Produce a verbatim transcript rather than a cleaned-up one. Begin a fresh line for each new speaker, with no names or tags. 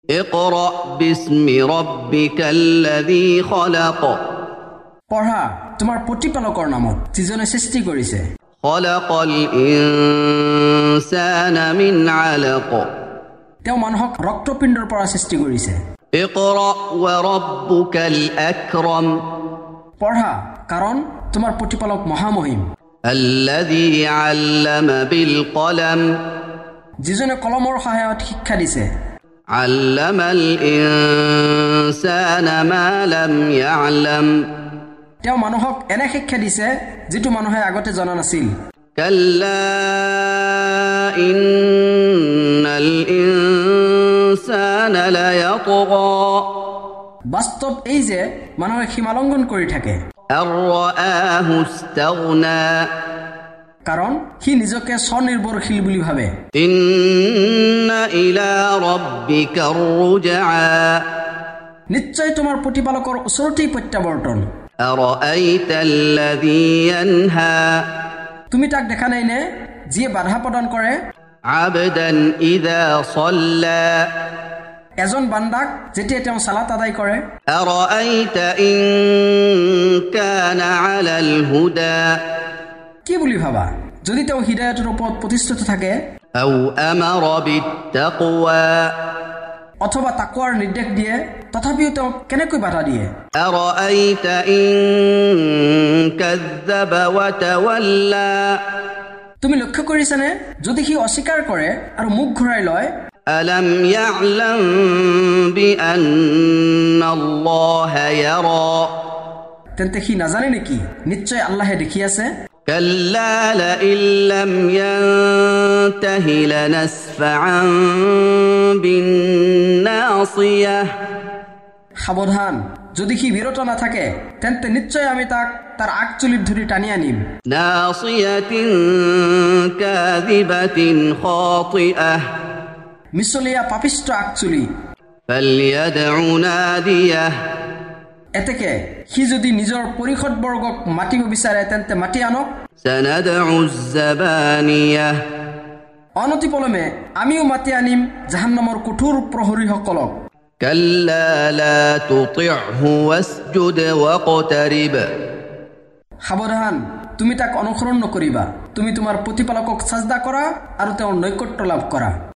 اقرأ باسم ربك الذي خلق
পঢ়া তোমাৰ প্ৰতিপালকৰ নামত যিজনে সৃষ্টি কৰিছে
خلق الإنسان من علق
তেওঁ মানুহক ৰক্তপিণ্ডৰ পৰা সৃষ্টি কৰিছে
اقرأ وربك الأكرم
পঢ়া কাৰণ তোমাৰ প্ৰতিপালক মহামহিম
الذي علم بالقلم
যিজনে কলমৰ সহায়ত শিক্ষা দিছে
علم الإنسان ما لم يعلم
তেওঁ মানুহক এনে শিক্ষা দিছে যেটো মানুহে আগতে জনা নাছিল
كلا إن الإنسان ليطغى
বাস্তৱ এই যে মানুহে সীমালংঘন কৰি থাকে
أن رآه استغنى
কাৰণ সি নিজকে স্বনিৰ্ভৰশীল বুলি ভাবে
إن إلى ربك الرجعى
নিশ্চয় তোমাৰ প্ৰতিপালকৰ ওচৰতেই প্ৰত্যাৱৰ্তন
أرأيت الذي ينهى
তুমি তাক দেখা নাই নে যিয়ে বাধা প্ৰদান কৰে
عبدا إذا صلى
এজন বান্দাক যেতিয়া তেওঁ সালাত আদায় কৰে
أرأيت إن كان على الهدى
কি বুলি ভাবা যদি তেওঁ হিদায়াতৰ ওপৰত প্ৰতিষ্ঠিত থাকে
أو أمر بالتقوى
অথবা তাকৱাৰ নিৰ্দেশ দিয়ে তথাপিও তেওঁ কেনেকৈ বাধা দিয়ে
أرأيت إن كذب وتولى
তুমি লক্ষ্য কৰিছানে যদি সি অস্বীকাৰ কৰে আৰু মুখ ঘূৰাই লয়
ألم يعلم بأن الله يرى
তেন্তে সি নাজানে নেকি নিশ্চয় আল্লাহে দেখি আছে
كلا لئن لم ينته لنسفعا بالناصية
সাৱধান যদি সি বিৰত নাথাকে তেন্তে নিশ্চয় আমি তাক তাৰ আগচুলিত ধৰি টানি আনিম
ناصية كاذبة خاطئة
মিছলীয়া পাপিষ্ট আগচুলি
فليدع ناديه
এতেকে সি যদি নিজৰ পৰিষদ বৰ্গক মাতিব বিচাৰে তেন্তে মাতি আনক
سندع الزبانية
অনতিপলমে আমিও মাতি আনিম জাহান্নামৰ কঠোৰ প্ৰহৰীসকলক
كلا لا تطعه واسجد واقترب
সাৱধান তুমি তাক অনুসৰণ নকৰিবা তুমি তোমাৰ প্ৰতিপালকক সাজদা কৰা আৰু তেওঁৰ নৈকট্য লাভ কৰা